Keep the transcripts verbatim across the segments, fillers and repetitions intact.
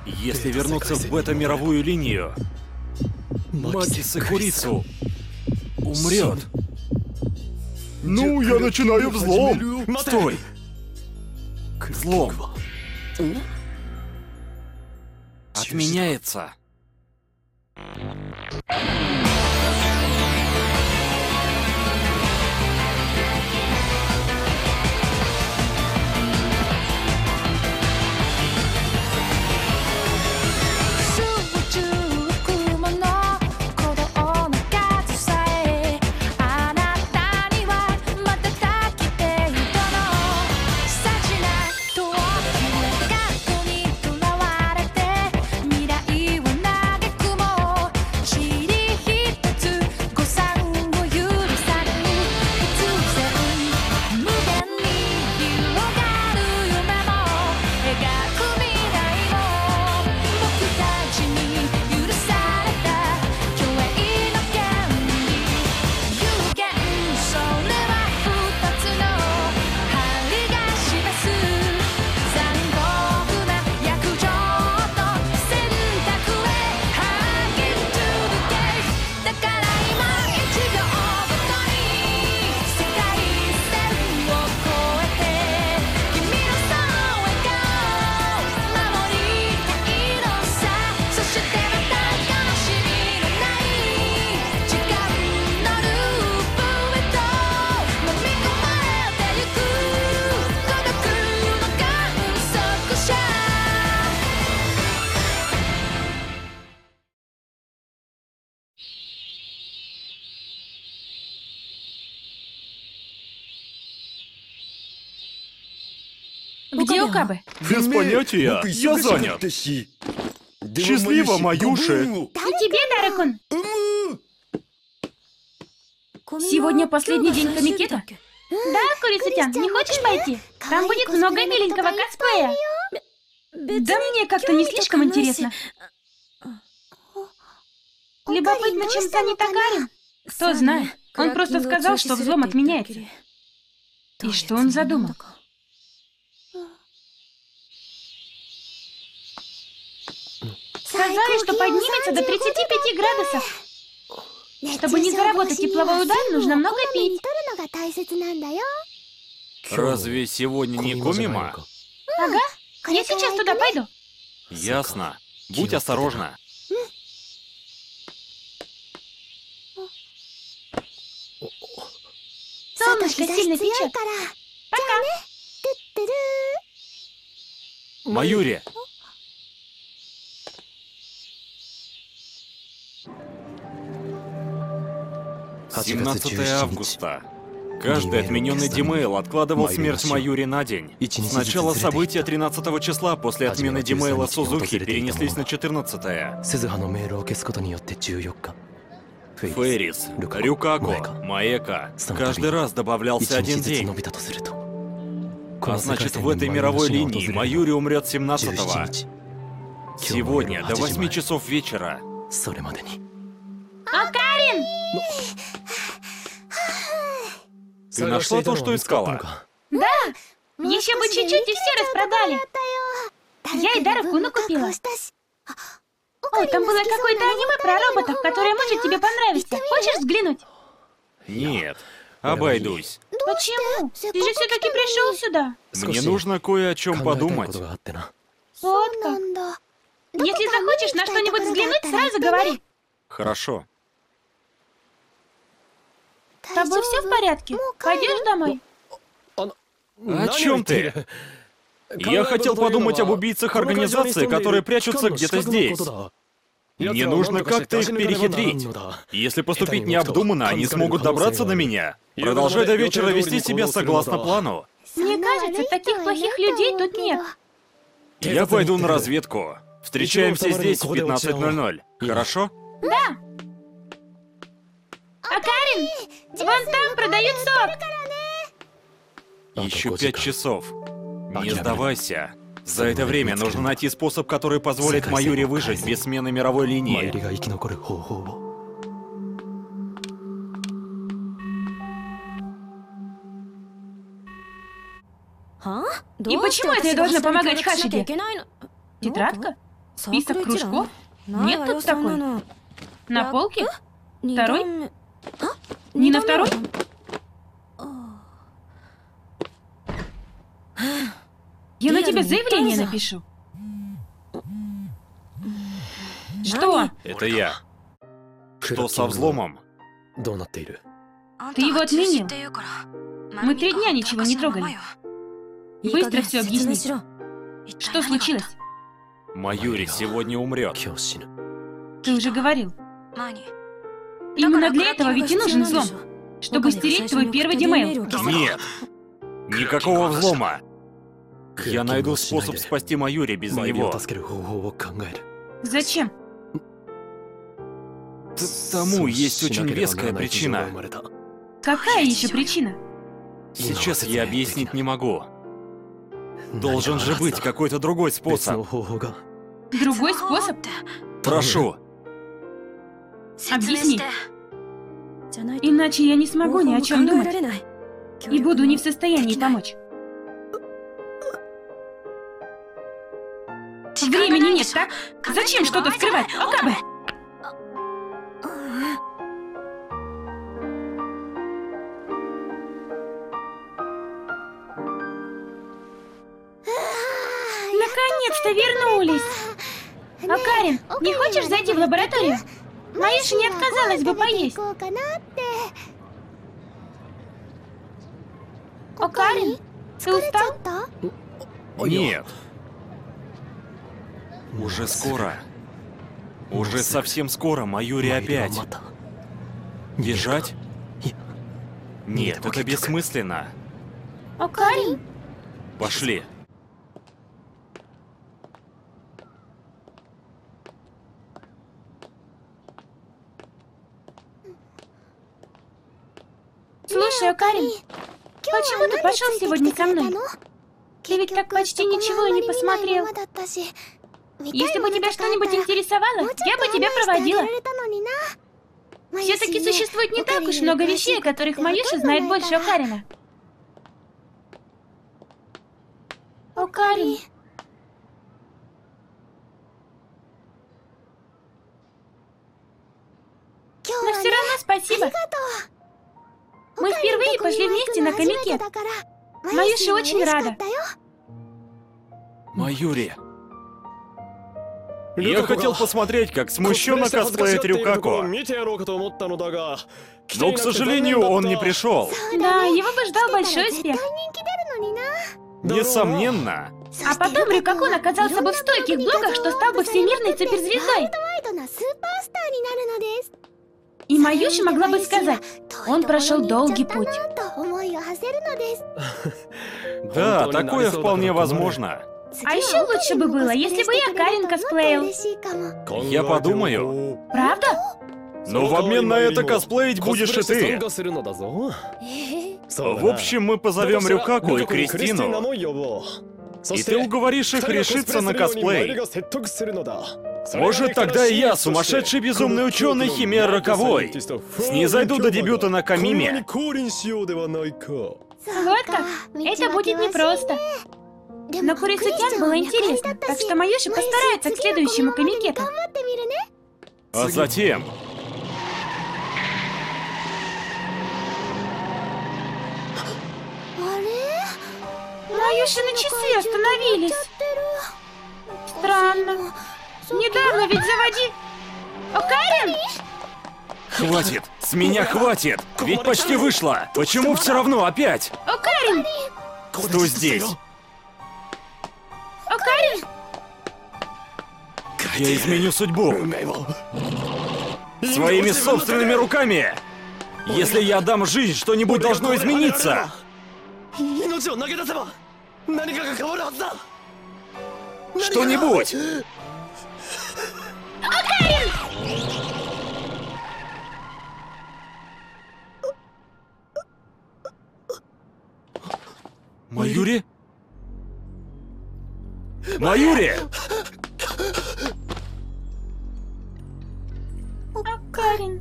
Если вернуться в бета-мировую линию, Маки Сакурицу умрет. Ну, я начинаю взлом. Стой! Взлом. Отменяется. Где Окабе? Без понятия, я занят. Счастливо, Маюши. И тебе, Даракун. Сегодня последний день комикета? Да, Курица-тян, не хочешь пойти? Там будет много миленького косплея. Да мне как-то не слишком интересно. Любопытно, чем станет Акарин? Кто знает. Он просто сказал, что взлом отменяется. И что он задумал? Сказали, что поднимется до тридцати пяти градусов. Чтобы не заработать тепловой удар, нужно много пить. Разве сегодня не Комима? Ага, я сейчас туда пойду. Ясно. Будь осторожна. Солнышко сильно печет. Пока. Маюри. семнадцатое августа. Каждый отмененный Димейл откладывал смерть Маюри на день. Сначала события тринадцатого числа после отмены Димейла Сузуки перенеслись на четырнадцатое. Феррис, Рюкако, Маэка. Каждый раз добавлялся один день. А значит, в этой мировой линии Маюри умрет семнадцатого. Сегодня до восьми часов вечера. Акарин! Ты нашла то, что искала? Да! Еще бы чуть-чуть и все распродали. Я и Даракуну купила. Ой, там было какое-то аниме про роботов, которое может тебе понравиться. Хочешь взглянуть? Нет, обойдусь. Почему? Ты же все-таки пришел сюда. Мне нужно кое о чем подумать. Вот как. Если захочешь на что-нибудь взглянуть, сразу говори. Хорошо. С тобой все в порядке? Пойдешь домой? О чем ты? Я хотел подумать об убийцах организации, которые прячутся где-то здесь. Мне нужно как-то их перехитрить. Если поступить необдуманно, они смогут добраться до меня. Продолжай до вечера вести себя согласно плану. Мне кажется, таких плохих людей тут нет. Я пойду на разведку. Встречаемся здесь в пятнадцать ноль ноль. Хорошо? Да. Акарин, вон там продают сок. Еще пять часов. Не сдавайся. За это время нужно найти способ, который позволит Маюри выжить без смены мировой линии. И почему это я должна помогать Хашиде? Тетрадка? Список кружков? Нет тут такой. На полке? Второй? Не на второй? Я на тебя заявление напишу. Что? Это я. Что со взломом? Ты его отменил. Мы три дня ничего не трогали. Быстро все объясни. Что случилось? Майюри сегодня умрет. Ты уже говорил. Именно для этого ведь и нужен взлом. Чтобы стереть твой первый демейл. Нет. Никакого взлома. Я найду способ спасти Майюри без него. Зачем? Тому есть очень веская причина. Какая еще причина? Сейчас я объяснить не могу. Должен же быть какой-то другой способ. Другой способ? Прошу. Объясни. Иначе я не смогу ни о чем думать. И буду не в состоянии помочь. Времени нет, так? Зачем что-то скрывать? Окабе! Наконец-то вернулись! Окарин, не хочешь зайти в лабораторию? Маюша не отказалась бы поесть. Окарин, ты устал? Нет. Уже скоро. Уже совсем скоро Майюри опять. Бежать? Нет, это бессмысленно. Окарин? Пошли. Слушай, Окарин, почему ты пошел сегодня со мной? Ты ведь так почти ничего и не посмотрел. Если бы тебя что-нибудь интересовало, я бы тебя проводила. Все-таки существует не так уж много вещей, о которых Маюша знает больше Окарина. Окарин. Но все равно спасибо. Мы впервые пошли вместе на комикет. Маюша очень рада. Майюри. Я хотел посмотреть, как смущенно косплеит Рюкако. Но, к сожалению, он не пришел. Да, его бы ждал большой успех. Несомненно. А потом Рюкако оказался бы в стольких блогах, что стал бы всемирной суперзвездой. И Маюша могла бы сказать, он прошел долгий путь. Да, такое вполне возможно. А еще лучше бы было, если бы я Карин косплеил. Я подумаю. Правда? Но в обмен на это косплеить будешь и ты. В общем, мы позовем Рюкаку и Кристину. И ты уговоришь их решиться на косплей. Может, тогда и я, сумасшедший безумный ученый Химер Роковой, снизойду до дебюта на Камиме. Вот как? Это будет непросто. Но Курисутян было интересно, так что Маюша постарается к следующему комикету. А затем... Маюши на часы остановились. Странно. Недавно ведь заводи... Окарин? Хватит! С меня хватит! Ведь почти вышло! Почему все равно опять? Окарин! Кто здесь? Окарин! Я изменю судьбу. Своими собственными руками! Если я отдам жизнь, что-нибудь должно измениться! Что-нибудь! Окарин! Майюри? Майюри! Окарин.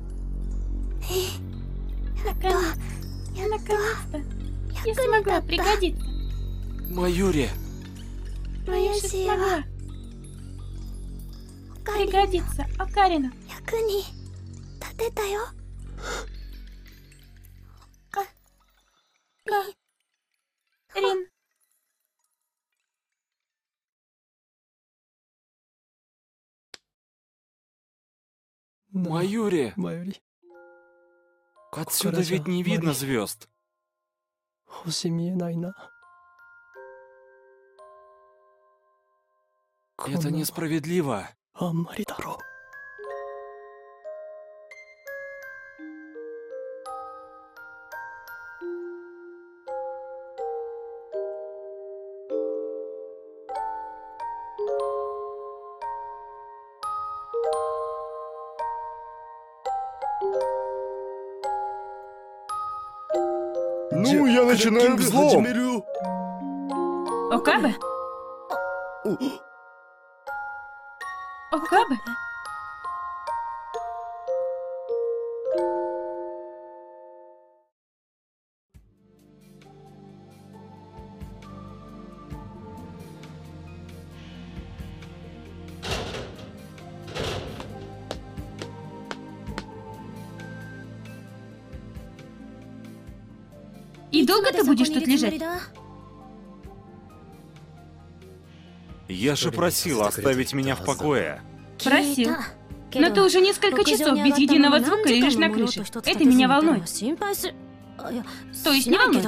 Наконец, наконец-то я смогла пригодиться. Майюри! Маюша смогла. Пригодится Окарину. Рин. Майори, 前より отсюда ведь не видно звезд. 星見えないな。 Это несправедливо. あんまりだろう。 Ну, я начинаю взлом. Окабе? Окабе? И долго ты будешь тут лежать? Я же просил оставить меня в покое. Просил. Но ты уже несколько часов без единого звука лежишь на крыше. Это меня волнует. То есть не волнует?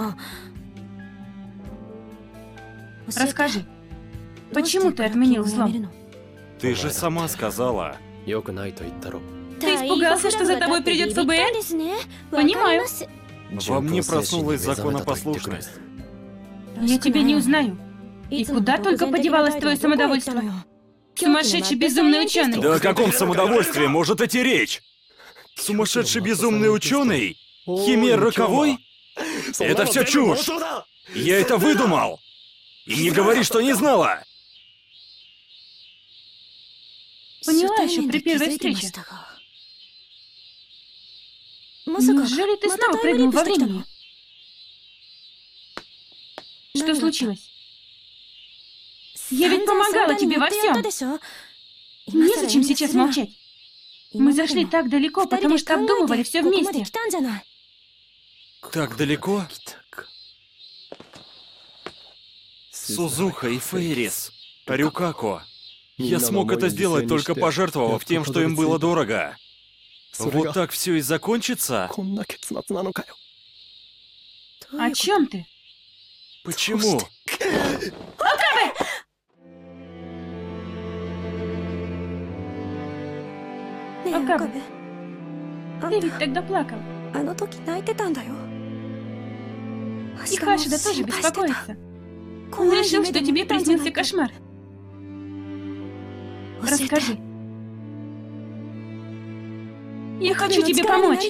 Расскажи, почему ты отменил взлом? Ты же сама сказала. よくないと言ったろ。 Ты испугался, что за тобой придет эф бэ эр? Понимаю. Во мне проснулась законопослушность. Я тебя не узнаю. И куда только подевалось твое самодовольство? Сумасшедший безумный ученый. Да о каком самодовольстве может идти речь? Сумасшедший безумный ученый? Химер роковой? Это все чушь! Я это выдумал! И не говори, что не знала! Поняла еще при первой встрече. Неужели ты снова прыгнул во времени? Что случилось? Я ведь помогала тебе во всем. Незачем сейчас молчать. Мы зашли так далеко, потому что обдумывали все вместе. Так далеко? Сузуха и Фейрис, Рюкако. Я смог это сделать, только пожертвовав тем, что им было дорого. Вот так все и закончится? こんな結末なのかよ。 О чем ты? Почему? Окабе, ты ведь тогда плакал. あの時泣いてたんだよ。 И Хашида тоже беспокоится. Он решил, что тебе приснился кошмар. Расскажи. Я хочу тебе помочь.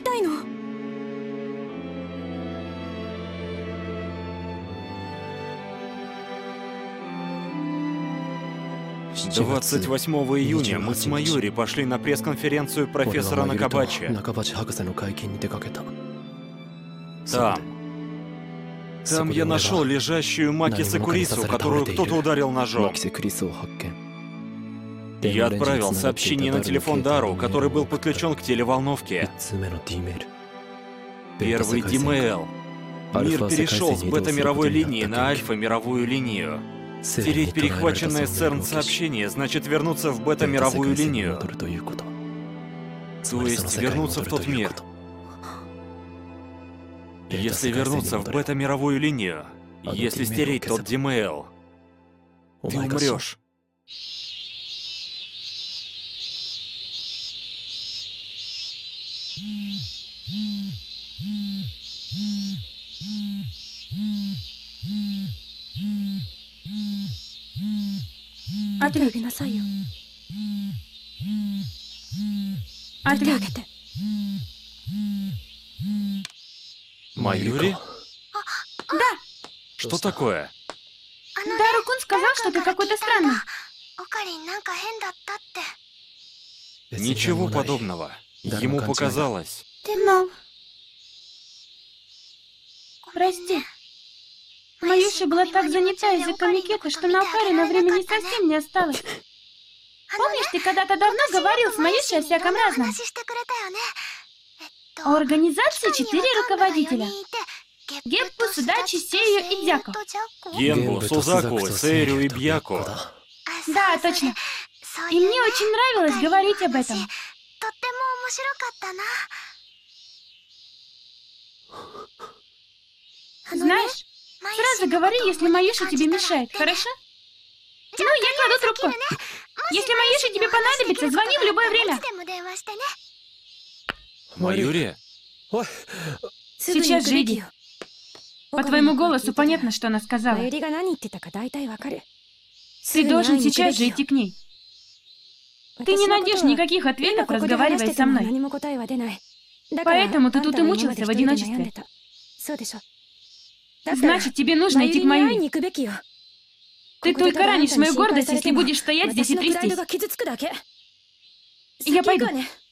двадцать восьмого июня мы с Майори пошли на пресс-конференцию профессора Накабачи. 中鉢博士の会見に出かけた。 Там. Там я нашел лежащую Макисы Курису, которую кто-то ударил ножом. マキセクリスを発見。 Я отправил сообщение на телефон Дару, который был подключен к телеволновке. 一通目の D メール。 Первый Димейл. Мир перешел с бета-мировой линии на альфа-мировую линию. Стереть перехваченное ЦЕРН сообщение значит вернуться в бета-мировую линию. То есть вернуться в тот мир. Если вернуться в бета-мировую линию, если стереть тот Димейл, ты умрешь. Ответь. Ответь. Майори? Да. Что такое? Дару-кун сказал, что ты какой-то странный. Ничего подобного. Ему показалось. Но... Прости. Маюша была так занята из-за Камикета, что на Окарина времени совсем не осталось. Помнишь, ты когда-то давно говорил с Маюшей о всяком разном? У организации четыре руководителя. Геппу, Судачи, Сею и Дяко. Генбу, Сузаку, Сейрю и Бьяко. Да, точно. И мне очень нравилось говорить об этом. Знаешь, сразу говори, если Маюша тебе мешает, хорошо? Ну, я кладу трубку. Если Маюша тебе понадобится, звони в любое время. Маюри? Сейчас же иди. По твоему голосу понятно, что она сказала. Ты должен сейчас же идти к ней. Ты не найдешь никаких ответов, разговаривая со мной. Поэтому ты тут и мучился в одиночестве. Значит, тебе нужно идти к Маюри. Ты только ранишь мою гордость, если будешь стоять здесь и трястись. Я пойду.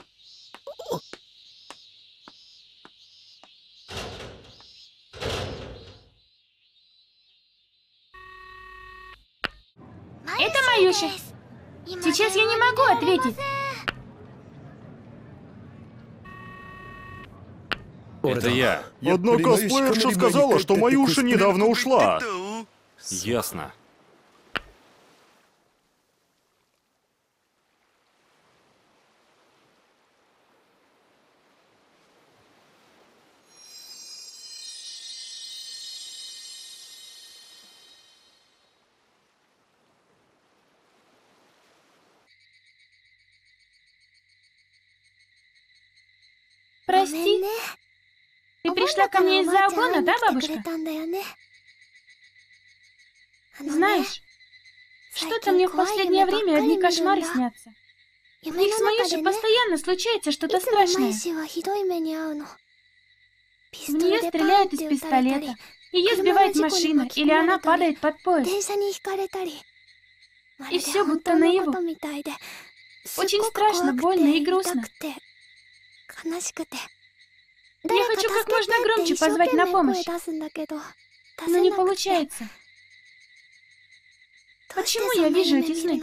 Это Маюша. Сейчас я не могу ответить. Это я. Одна косплеерша сказала, что Маюша недавно ушла. Ясно. Прости. Ты пришла ко мне из-за угона, да, бабушка? Знаешь, что-то мне в последнее время одни кошмары снятся. В них с Маюшей постоянно случается что-то страшное. В нее стреляют из пистолета, ее сбивает машина, или она падает под поезд. И все будто наяву. Очень страшно, больно и грустно. Я хочу как можно громче позвать на помощь, но не получается. Почему я вижу эти сны?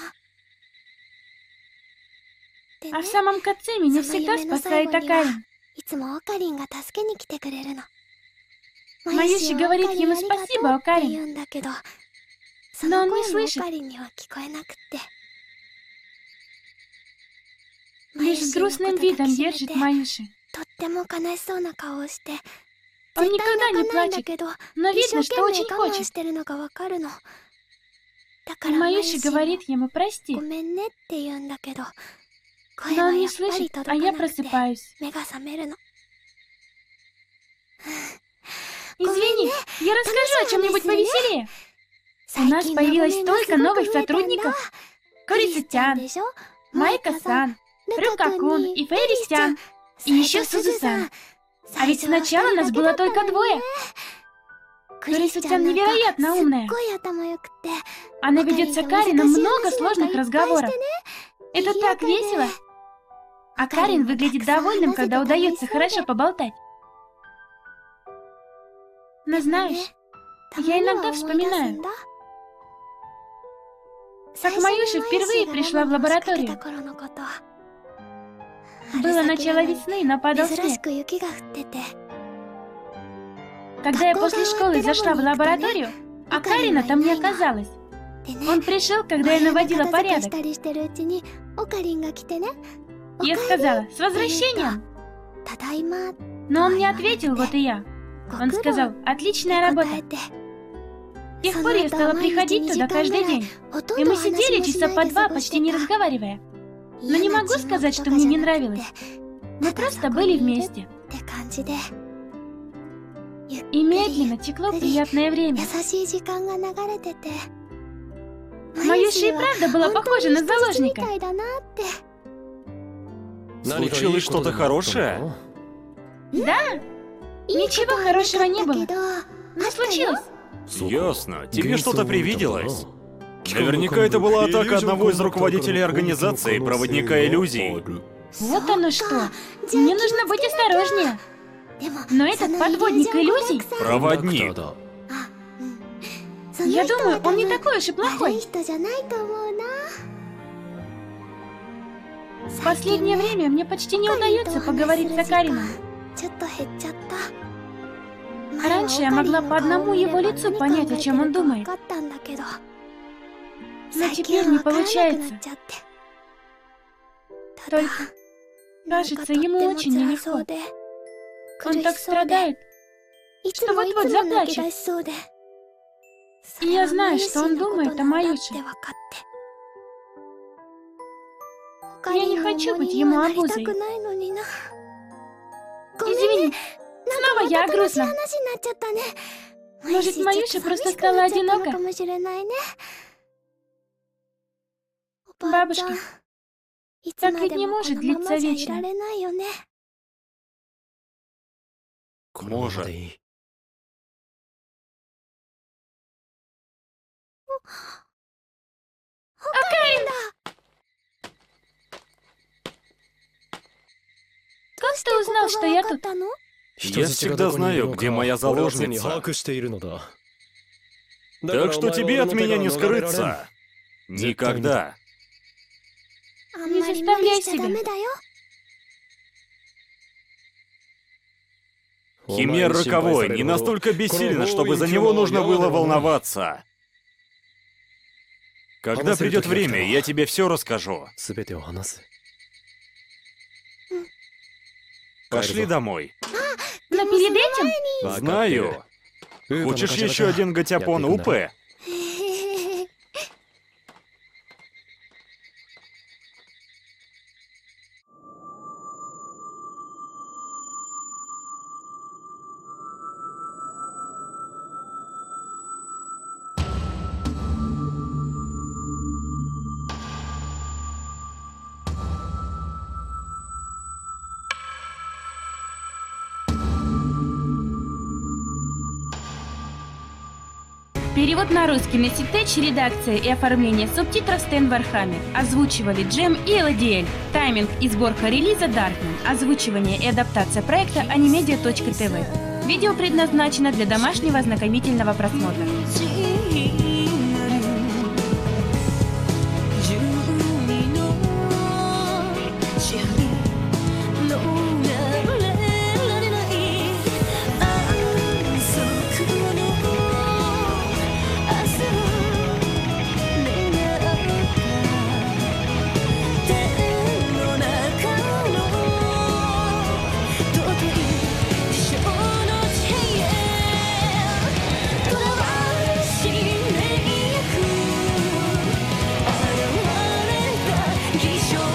А в самом конце меня всегда спасает Акарин. Маюши говорит ему спасибо, Акарин, но он не слышит. Лишь с грустным видом держит Маюши. Он никогда не плачет, но видно, что очень хочет. И Маюши говорит ему прости. Но он не слышит, а я просыпаюсь. Извини, я расскажу о чем-нибудь повеселее. У нас появилось столько новых сотрудников. Корица-тян, Майка-сан, Рюка-кун и Фейри-сан. И еще Сузу-сан. А ведь сначала нас было только двое. Корица-тян невероятно умная. Она ведет с Акарином много сложных разговоров. Это так весело. Акарин выглядит довольным, когда удается хорошо поболтать. Но знаешь, я иногда вспоминаю, как Маюша впервые пришла в лабораторию. Было начало весны, но падал снег. Когда я после школы зашла в лабораторию, Акарина там не оказалось. Он пришел, когда я наводила порядок. Я сказала «С возвращением!» Но он не ответил, вот и я. Он сказал «Отличная работа!» С тех пор я стала приходить туда каждый день. И мы сидели часа по два, почти не разговаривая. Но не могу сказать, что мне не нравилось. Мы просто были вместе. И медленно текло приятное время. Маюша и правда была похожа на заложника. Случилось что-то хорошее? Да? Ничего хорошего не было. Но случилось. Ясно. Тебе что-то привиделось? Наверняка это была атака одного из руководителей организации, проводника иллюзий. Вот оно что. Мне нужно быть осторожнее. Но этот подводник иллюзий... Проводник. Я думаю, он не такой уж и плохой. В последнее время мне почти не удается поговорить с Акарином. Раньше я могла по одному его лицу понять, о чем он думает. Но теперь не получается. Только, кажется, ему очень нелегко. Он так страдает, что вот-вот заплачет. И я знаю, что он думает о Маюше. Я не хочу быть ему обузой. Извини, снова я о грустном. Может, Маюша просто стала одинока? Бабушка, так ведь не может длиться вечно. Может. Акарин! Как ты узнал, что я тут? Я всегда знаю, где моя заложница. Так что тебе от меня не скрыться. Никогда. Не заставляй себя. Химер Роковой не настолько бессилен, чтобы за него нужно было волноваться. Когда придет время, я тебе все расскажу. Пошли домой. Но перед этим... Знаю. Хочешь еще один гатяпон Упе? Перевод на русский на Ситэч, редакция и оформление субтитров Стэн Вархаммер. Озвучивали Джем и Эладиэль. Тайминг и сборка релиза Даркман. Озвучивание и адаптация проекта анимедиа точка тэ вэ. Видео предназначено для домашнего ознакомительного просмотра. Show